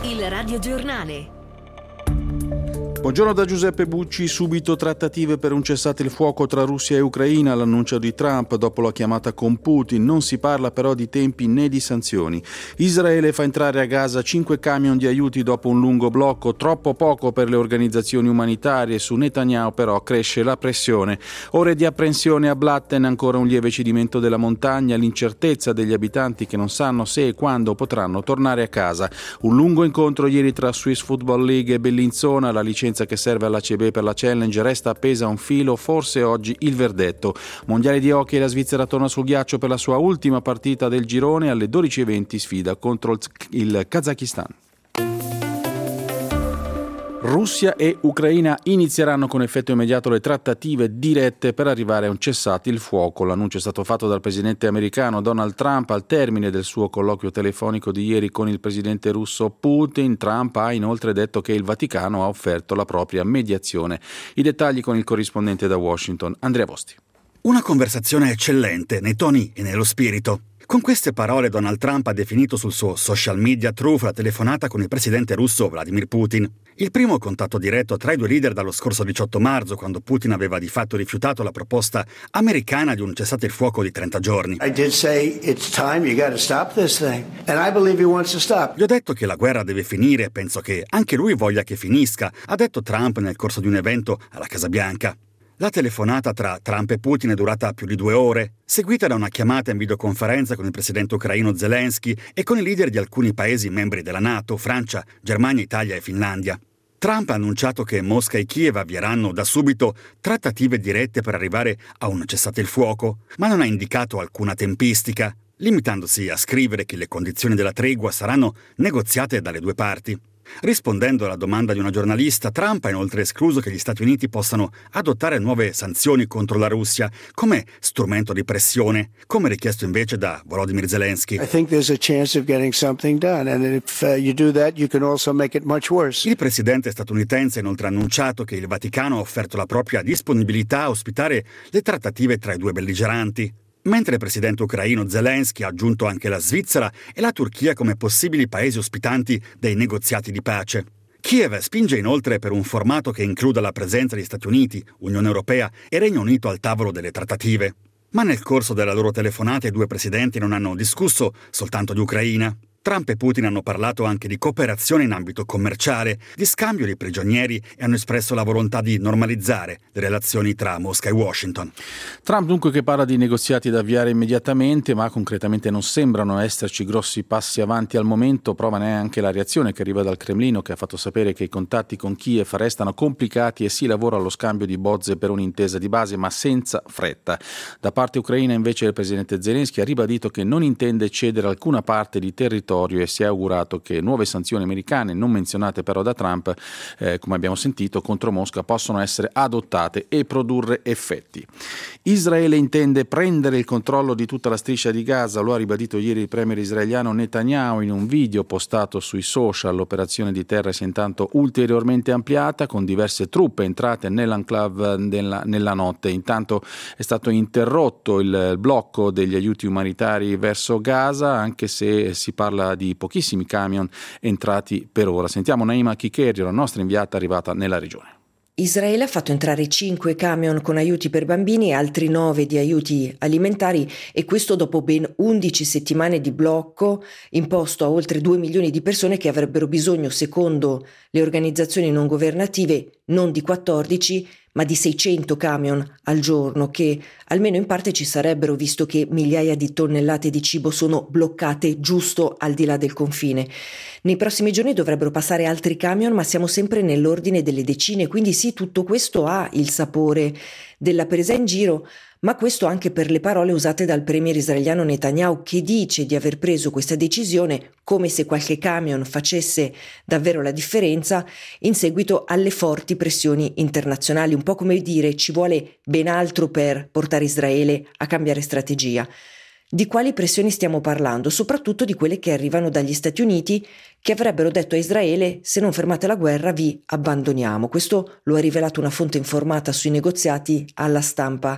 Il radiogiornale. Buongiorno da Giuseppe Bucci. Subito trattative per un cessate il fuoco tra Russia e Ucraina, l'annuncio di Trump dopo la chiamata con Putin. Non si parla però di tempi né di sanzioni. Israele fa entrare a Gaza 5 camion di aiuti dopo un lungo blocco, troppo poco per le organizzazioni umanitarie. Su Netanyahu però cresce la pressione. Ore di apprensione a Blatten, ancora un lieve cedimento della montagna, l'incertezza degli abitanti che non sanno se e quando potranno tornare a casa. Un lungo incontro ieri tra Swiss Football League e Bellinzona, la licenza che serve all'ACB per la Challenge resta appesa a un filo, forse oggi il verdetto. Mondiale di hockey, la Svizzera torna sul ghiaccio per la sua ultima partita del girone, alle 12:20 sfida contro il Kazakistan. Russia e Ucraina inizieranno con effetto immediato le trattative dirette per arrivare a un cessate il fuoco. L'annuncio è stato fatto dal presidente americano Donald Trump al termine del suo colloquio telefonico di ieri con il presidente russo Putin. Trump ha inoltre detto che il Vaticano ha offerto la propria mediazione. I dettagli con il corrispondente da Washington, Andrea Posti. Una conversazione eccellente nei toni e nello spirito. Con queste parole Donald Trump ha definito sul suo social media Truth la telefonata con il presidente russo Vladimir Putin. Il primo contatto diretto tra i due leader dallo scorso 18 marzo, quando Putin aveva di fatto rifiutato la proposta americana di un cessate il fuoco di 30 giorni. I did say it's time, you got to stop this thing. And I believe he wants to stop. Gli ho detto che la guerra deve finire, penso che anche lui voglia che finisca, ha detto Trump nel corso di un evento alla Casa Bianca. La telefonata tra Trump e Putin è durata più di 2 ore, seguita da una chiamata in videoconferenza con il presidente ucraino Zelensky e con i leader di alcuni paesi membri della NATO, Francia, Germania, Italia e Finlandia. Trump ha annunciato che Mosca e Kiev avvieranno da subito trattative dirette per arrivare a un cessate il fuoco, ma non ha indicato alcuna tempistica, limitandosi a scrivere che le condizioni della tregua saranno negoziate dalle due parti. Rispondendo alla domanda di una giornalista, Trump ha inoltre escluso che gli Stati Uniti possano adottare nuove sanzioni contro la Russia come strumento di pressione, come richiesto invece da Volodymyr Zelensky. I think there's a chance of getting something done, and if you do that, you can also make it much worse. Il presidente statunitense ha inoltre annunciato che il Vaticano ha offerto la propria disponibilità a ospitare le trattative tra i due belligeranti, mentre il presidente ucraino Zelensky ha aggiunto anche la Svizzera e la Turchia come possibili paesi ospitanti dei negoziati di pace. Kiev spinge inoltre per un formato che includa la presenza di Stati Uniti, Unione Europea e Regno Unito al tavolo delle trattative. Ma nel corso della loro telefonata i due presidenti non hanno discusso soltanto di Ucraina. Trump e Putin hanno parlato anche di cooperazione in ambito commerciale, di scambio di prigionieri e hanno espresso la volontà di normalizzare le relazioni tra Mosca e Washington. Trump dunque che parla di negoziati da avviare immediatamente, ma concretamente non sembrano esserci grossi passi avanti al momento. Prova ne è anche la reazione che arriva dal Cremlino, che ha fatto sapere che i contatti con Kiev restano complicati e si lavora allo scambio di bozze per un'intesa di base, ma senza fretta. Da parte ucraina invece il presidente Zelensky ha ribadito che non intende cedere alcuna parte di territorio e si è augurato che nuove sanzioni americane, non menzionate però da Trump, come abbiamo sentito, contro Mosca possano essere adottate e produrre effetti. Israele intende prendere il controllo di tutta la striscia di Gaza, lo ha ribadito ieri il premier israeliano Netanyahu in un video postato sui social. L'operazione di terra si è intanto ulteriormente ampliata con diverse truppe entrate nell'enclave nella notte. Intanto è stato interrotto il blocco degli aiuti umanitari verso Gaza, anche se si parla di pochissimi camion entrati per ora. Sentiamo Naima Kikerio, la nostra inviata arrivata nella regione. Israele ha fatto entrare 5 camion con aiuti per bambini e altri 9 di aiuti alimentari, e questo dopo ben 11 settimane di blocco imposto a oltre 2 milioni di persone che avrebbero bisogno, secondo le organizzazioni non governative, non di 14 ma di 600 camion al giorno, che almeno in parte ci sarebbero, visto che migliaia di tonnellate di cibo sono bloccate giusto al di là del confine. Nei prossimi giorni dovrebbero passare altri camion, ma siamo sempre nell'ordine delle decine, quindi sì, tutto questo ha il sapore della presa in giro, ma questo anche per le parole usate dal premier israeliano Netanyahu, che dice di aver preso questa decisione come se qualche camion facesse davvero la differenza in seguito alle forti pressioni internazionali, un po' come dire ci vuole ben altro per portare Israele a cambiare strategia. Di quali pressioni stiamo parlando? Soprattutto di quelle che arrivano dagli Stati Uniti, che avrebbero detto a Israele: se non fermate la guerra vi abbandoniamo. Questo lo ha rivelato una fonte informata sui negoziati alla stampa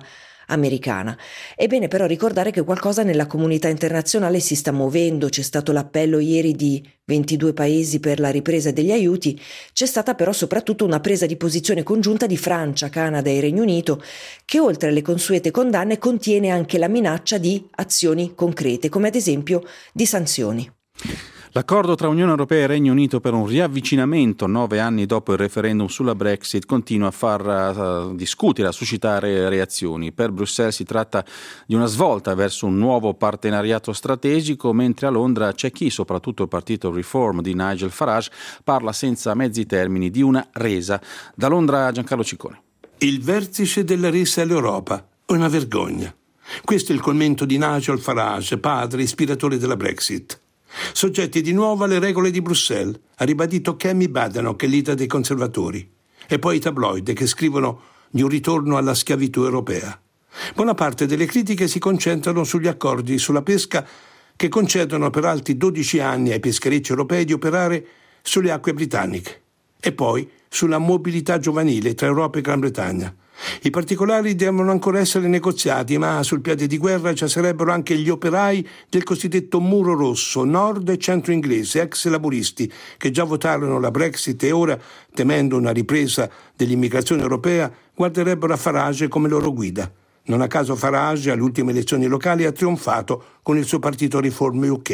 americana. È bene però ricordare che qualcosa nella comunità internazionale si sta muovendo. C'è stato l'appello ieri di 22 paesi per la ripresa degli aiuti, c'è stata però soprattutto una presa di posizione congiunta di Francia, Canada e Regno Unito, che oltre alle consuete condanne contiene anche la minaccia di azioni concrete, come ad esempio di sanzioni. L'accordo tra Unione Europea e Regno Unito per un riavvicinamento 9 anni dopo il referendum sulla Brexit continua a far discutere, a suscitare reazioni. Per Bruxelles si tratta di una svolta verso un nuovo partenariato strategico, mentre a Londra c'è chi, soprattutto il partito Reform di Nigel Farage, parla senza mezzi termini di una resa. Da Londra Giancarlo Ciccone. Il vertice della resa all'Europa, una vergogna. Questo è il commento di Nigel Farage, padre ispiratore della Brexit. Soggetti di nuovo alle regole di Bruxelles, ha ribadito Kemi Badenoch, leader dei conservatori, e poi i tabloid che scrivono di un ritorno alla schiavitù europea. Buona parte delle critiche si concentrano sugli accordi sulla pesca che concedono per altri 12 anni ai pescherecci europei di operare sulle acque britanniche, e poi sulla mobilità giovanile tra Europa e Gran Bretagna. I particolari devono ancora essere negoziati, ma sul piede di guerra ci sarebbero anche gli operai del cosiddetto muro rosso, nord e centro inglese, ex laburisti, che già votarono la Brexit e ora, temendo una ripresa dell'immigrazione europea, guarderebbero a Farage come loro guida. Non a caso Farage alle ultime elezioni locali ha trionfato con il suo partito Reform UK.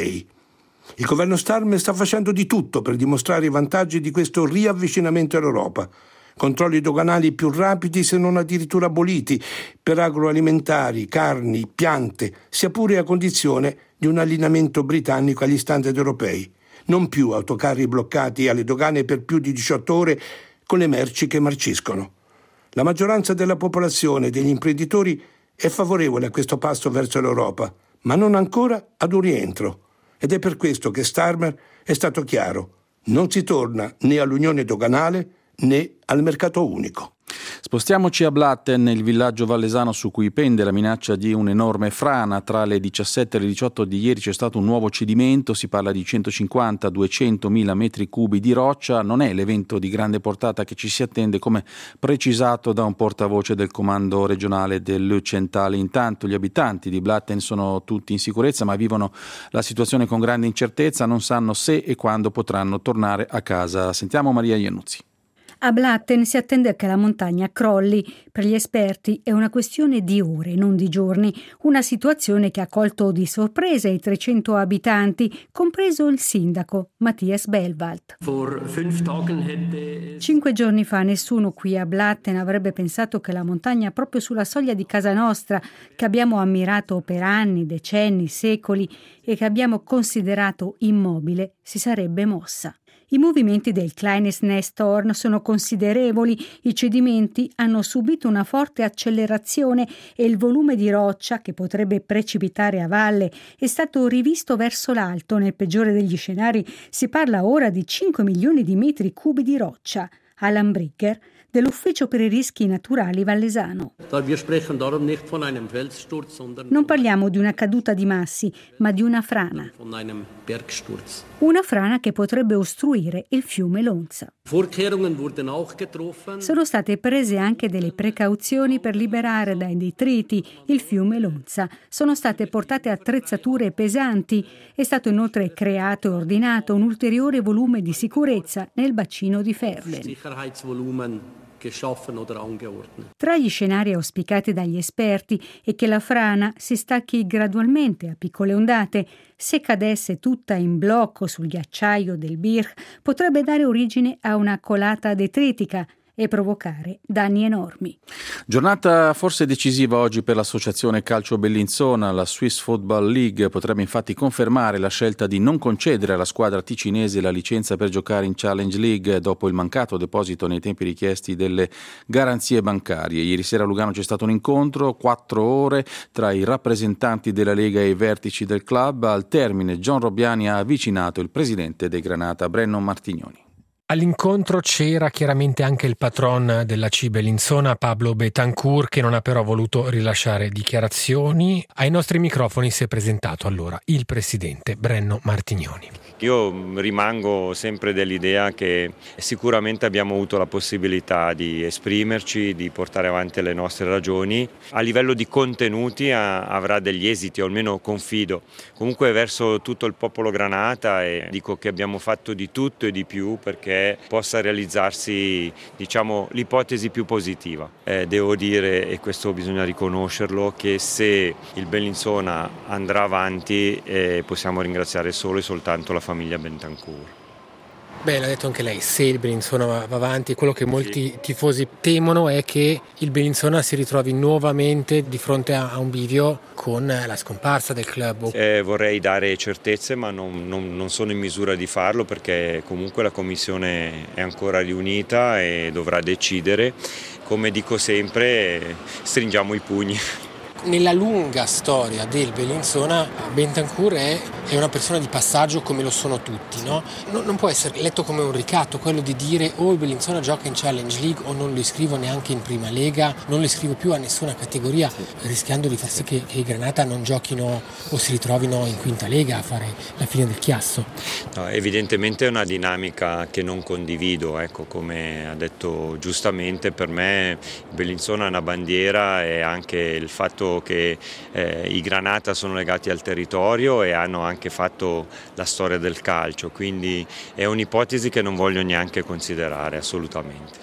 Il governo Starmer sta facendo di tutto per dimostrare i vantaggi di questo riavvicinamento all'Europa. Controlli doganali più rapidi, se non addirittura aboliti, per agroalimentari, carni, piante, sia pure a condizione di un allineamento britannico agli standard europei. Non più autocarri bloccati alle dogane per più di 18 ore con le merci che marciscono. La maggioranza della popolazione e degli imprenditori è favorevole a questo passo verso l'Europa, ma non ancora ad un rientro. Ed è per questo che Starmer è stato chiaro: non si torna né all'unione doganale né al mercato unico. Spostiamoci a Blatten, il villaggio vallesano su cui pende la minaccia di un'enorme frana. Tra le 17 e le 18 di ieri c'è stato un nuovo cedimento, si parla di 150-200 mila metri cubi di roccia. Non è l'evento di grande portata che ci si attende, come precisato da un portavoce del comando regionale dell'Occidentale. Intanto gli abitanti di Blatten sono tutti in sicurezza, ma vivono la situazione con grande incertezza, non sanno se e quando potranno tornare a casa. Sentiamo Maria Iannuzzi. A Blatten si attende che la montagna crolli. Per gli esperti è una questione di ore, non di giorni. Una situazione che ha colto di sorpresa i 300 abitanti, compreso il sindaco Matthias Bellwald. 5 giorni fa nessuno qui a Blatten avrebbe pensato che la montagna proprio sulla soglia di casa nostra, che abbiamo ammirato per anni, decenni, secoli e che abbiamo considerato immobile, si sarebbe mossa. I movimenti del Kleines Nesthorn sono considerevoli, i cedimenti hanno subito una forte accelerazione e il volume di roccia, che potrebbe precipitare a valle, è stato rivisto verso l'alto. Nel peggiore degli scenari si parla ora di 5 milioni di metri cubi di roccia. Alan Brigger, dell'Ufficio per i rischi naturali vallesano. Non parliamo di una caduta di massi, ma di una frana. Una frana che potrebbe ostruire il fiume Lonza. Sono state prese anche delle precauzioni per liberare dai detriti il fiume Lonza. Sono state portate attrezzature pesanti. È stato inoltre creato e ordinato un ulteriore volume di sicurezza nel bacino di Verden. Tra gli scenari auspicati dagli esperti è che la frana si stacchi gradualmente a piccole ondate. Se cadesse tutta in blocco sul ghiacciaio del Birch, potrebbe dare origine a una colata detritica e provocare danni enormi. Giornata forse decisiva oggi per l'associazione Calcio Bellinzona. La Swiss Football League potrebbe infatti confermare la scelta di non concedere alla squadra ticinese la licenza per giocare in Challenge League dopo il mancato deposito nei tempi richiesti delle garanzie bancarie. Ieri sera a Lugano c'è stato un incontro, 4 ore, tra i rappresentanti della Lega e i vertici del club. Al termine John Robbiani ha avvicinato il presidente dei Granata, Brennan Martignoni. All'incontro c'era chiaramente anche il patron della C Bellinzona, Pablo Betancourt, che non ha però voluto rilasciare dichiarazioni. Ai nostri microfoni si è presentato allora il presidente Brennan Martignoni. Io rimango sempre dell'idea che sicuramente abbiamo avuto la possibilità di esprimerci, di portare avanti le nostre ragioni. A livello di contenuti avrà degli esiti, o almeno confido. Comunque verso tutto il popolo Granata, e dico che abbiamo fatto di tutto e di più perché possa realizzarsi, diciamo, l'ipotesi più positiva. Devo dire, e questo bisogna riconoscerlo, che se il Bellinzona andrà avanti possiamo ringraziare solo e soltanto la famiglia Bentancur. Beh, l'ha detto anche lei, se il Bellinzona va avanti, quello che molti tifosi temono è che il Bellinzona si ritrovi nuovamente di fronte a un bivio con la scomparsa del club. Vorrei dare certezze, ma non sono in misura di farlo, perché comunque la commissione è ancora riunita e dovrà decidere. Come dico sempre, stringiamo i pugni. Nella lunga storia del Bellinzona, Bentancur è una persona di passaggio come lo sono tutti, no? Non può essere letto come un ricatto quello di dire il Bellinzona gioca in Challenge League o non lo iscrivo neanche in Prima Lega, non lo iscrivo più a nessuna categoria, rischiando di far sì che i Granata non giochino o si ritrovino in Quinta Lega a fare la fine del chiasso. No, evidentemente è una dinamica che non condivido, ecco, come ha detto giustamente, per me il Bellinzona è una bandiera, e anche il fatto che i Granata sono legati al territorio e hanno anche fatto la storia del calcio, quindi è un'ipotesi che non voglio neanche considerare assolutamente.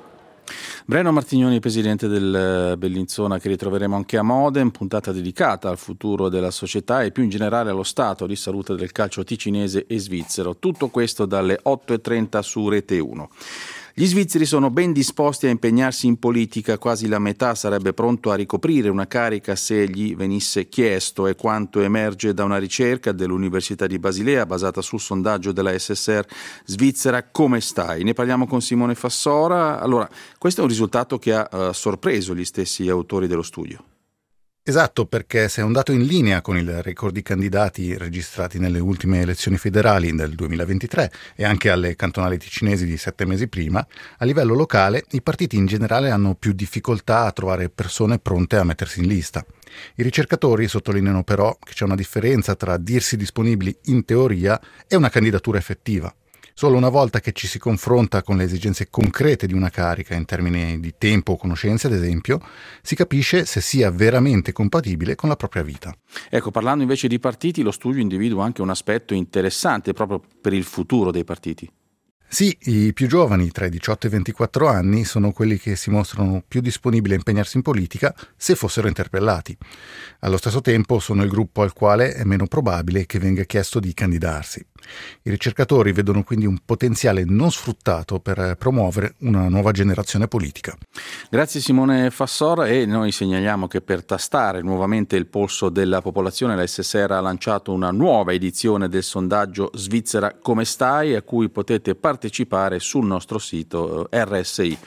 Breno Martignoni, presidente del Bellinzona, che ritroveremo anche a Modena, puntata dedicata al futuro della società e più in generale allo stato di salute del calcio ticinese e svizzero. Tutto questo dalle 8:30 su Rete 1. Gli svizzeri sono ben disposti a impegnarsi in politica, quasi la metà sarebbe pronto a ricoprire una carica se gli venisse chiesto, è quanto emerge da una ricerca dell'Università di Basilea basata sul sondaggio della SSR svizzera Come stai? Ne parliamo con Simone Fassora. Allora, questo è un risultato che ha sorpreso gli stessi autori dello studio. Esatto, perché se è un dato in linea con il record di candidati registrati nelle ultime elezioni federali del 2023 e anche alle cantonali ticinesi di 7 mesi prima, a livello locale i partiti in generale hanno più difficoltà a trovare persone pronte a mettersi in lista. I ricercatori sottolineano però che c'è una differenza tra dirsi disponibili in teoria e una candidatura effettiva. Solo una volta che ci si confronta con le esigenze concrete di una carica, in termini di tempo o conoscenze ad esempio, si capisce se sia veramente compatibile con la propria vita. Ecco, parlando invece di partiti, lo studio individua anche un aspetto interessante proprio per il futuro dei partiti. Sì, i più giovani, tra i 18 e i 24 anni, sono quelli che si mostrano più disponibili a impegnarsi in politica se fossero interpellati. Allo stesso tempo sono il gruppo al quale è meno probabile che venga chiesto di candidarsi. I ricercatori vedono quindi un potenziale non sfruttato per promuovere una nuova generazione politica. Grazie Simone Fassora, e noi segnaliamo che per tastare nuovamente il polso della popolazione la SSR ha lanciato una nuova edizione del sondaggio Svizzera Come stai, a cui potete partecipare sul nostro sito rsi.ch.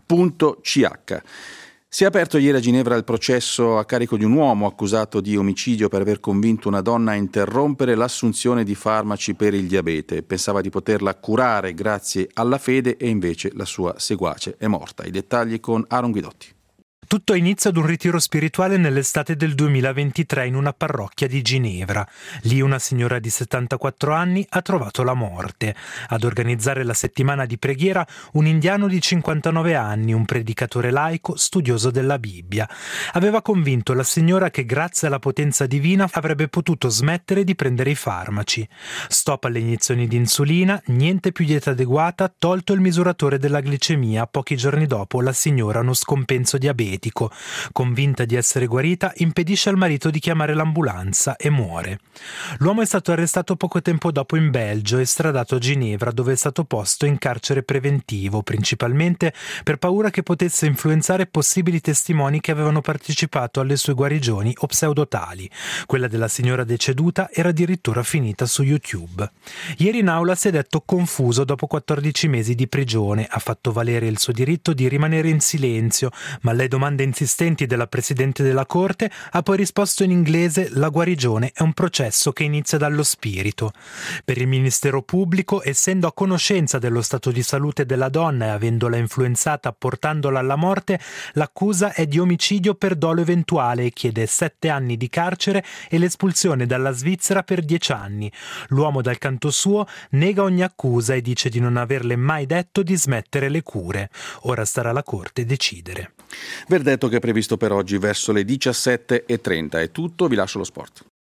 Si è aperto ieri a Ginevra il processo a carico di un uomo accusato di omicidio per aver convinto una donna a interrompere l'assunzione di farmaci per il diabete. Pensava di poterla curare grazie alla fede e invece la sua seguace è morta. I dettagli con Aaron Guidotti. Tutto inizia ad un ritiro spirituale nell'estate del 2023 in una parrocchia di Ginevra. Lì una signora di 74 anni ha trovato la morte. Ad organizzare la settimana di preghiera un indiano di 59 anni, un predicatore laico, studioso della Bibbia. Aveva convinto la signora che grazie alla potenza divina avrebbe potuto smettere di prendere i farmaci. Stop alle iniezioni di insulina, niente più dieta adeguata, tolto il misuratore della glicemia. Pochi giorni dopo la signora ha uno scompenso diabetico. Convinta di essere guarita, impedisce al marito di chiamare l'ambulanza e muore. L'uomo è stato arrestato poco tempo dopo in Belgio e estradato a Ginevra, dove è stato posto in carcere preventivo, principalmente per paura che potesse influenzare possibili testimoni che avevano partecipato alle sue guarigioni o pseudotali. Quella della signora deceduta era addirittura finita su YouTube. Ieri in aula si è detto confuso dopo 14 mesi di prigione, ha fatto valere il suo diritto di rimanere in silenzio, ma alle domande domande insistenti della Presidente della Corte, ha poi risposto in inglese: la guarigione è un processo che inizia dallo spirito. Per il Ministero Pubblico, essendo a conoscenza dello stato di salute della donna e avendola influenzata portandola alla morte, l'accusa è di omicidio per dolo eventuale e chiede 7 anni di carcere e l'espulsione dalla Svizzera per 10 anni. L'uomo dal canto suo nega ogni accusa e dice di non averle mai detto di smettere le cure. Ora starà alla Corte decidere. Verdetto che è previsto per oggi verso le 17:30. È tutto, vi lascio lo sport.